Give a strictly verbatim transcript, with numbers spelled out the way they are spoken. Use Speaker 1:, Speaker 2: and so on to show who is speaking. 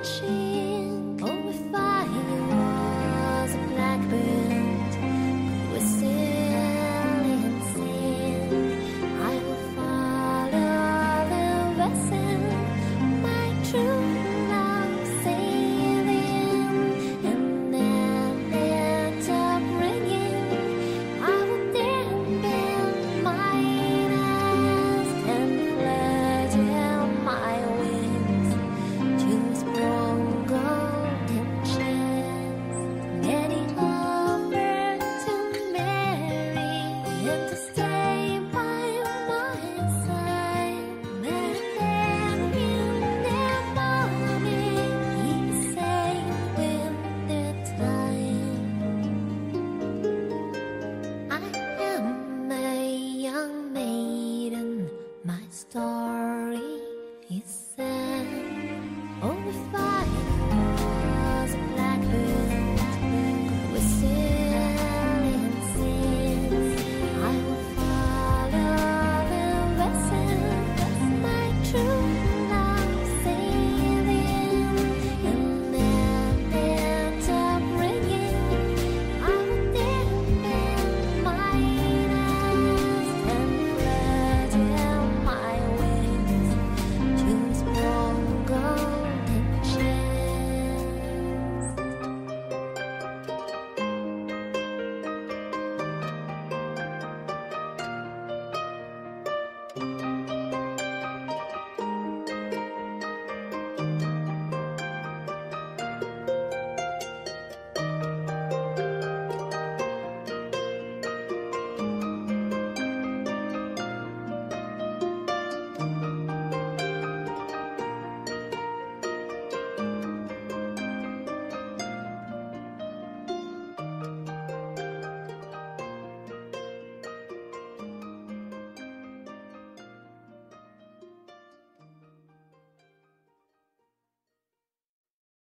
Speaker 1: watching over fire was a blackbird whistling and sing. I will follow the vessel, my true love sailing, and then it up ringing. I will dampen my nest and flutter my wings to strong golden chance. Many offered to marry and to stay by my side, but then you never me. He sang with the time. I am a young maiden, my story is sad. Oh, if I